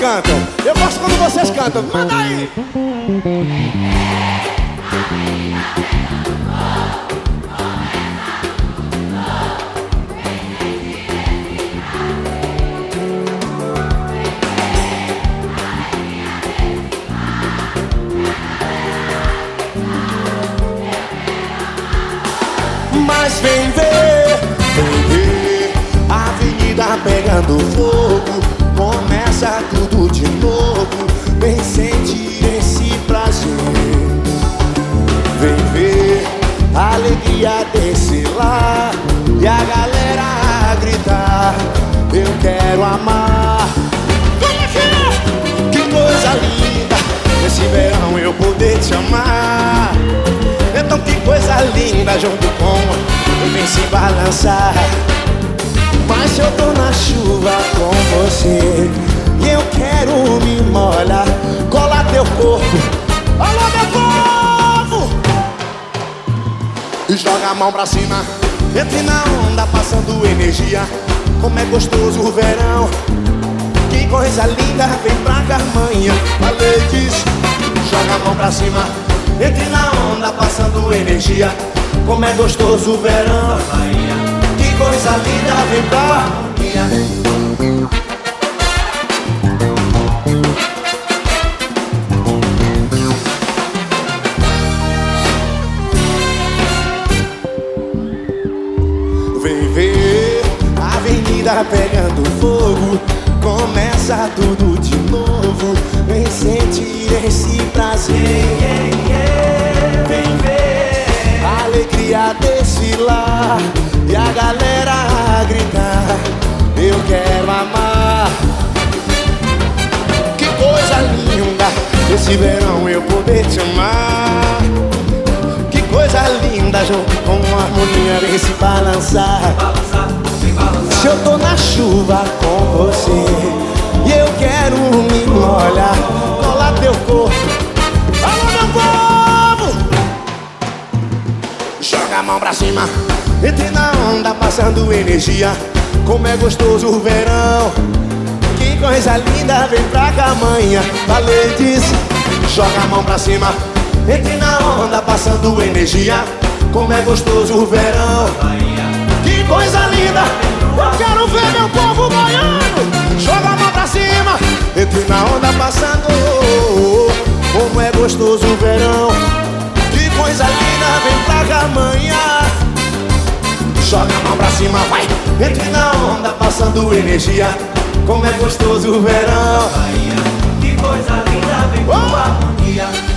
cantam. Eu gosto quando vocês cantam. Manda aí! Mas vem ver, a avenida pegando fogo. Começa tudo de novo, vem sentir esse prazer. Vem ver a alegria desse lar e a galera a gritar: eu quero amar. Vem aqui! Que coisa linda, nesse verão eu poder te amar. Então que coisa linda, junto com eu vem se balançar. Mas se eu tô na chuva com você e eu quero me molhar, cola teu corpo, alô meu povo! E joga a mão pra cima, entre na onda passando energia. Como é gostoso o verão, que coisa linda, vem pra Carmanha, Valedes. Joga a mão pra cima, entre na onda passando energia. Como é gostoso o verão, que coisa linda, vem pra harmonia. Vem ver a avenida pegando fogo. Começa tudo de novo, vem sentir esse prazer. Vem ver a alegria desse lar e a galera a gritar: eu quero amar. Que coisa linda, esse verão eu poder te amar. Que coisa linda, junto com a harmonia vem se balançar. Se eu tô na chuva com você e eu quero me molhar, cola teu corpo, alô meu povo! Joga a mão pra cima, entre na onda passando energia. Como é gostoso o verão, que coisa linda, vem pra Camanha, Valedes. Joga a mão pra cima, entre na onda passando energia. Como é gostoso o verão, que coisa linda, eu quero ver meu povo baiano. Joga a mão pra cima, entre na onda passando. Como é gostoso o verão, que coisa linda, vem pra Camanha. Joga a mão pra cima, vai, entre na onda passando energia. Como é gostoso o verão, que coisa linda, vem com harmonia.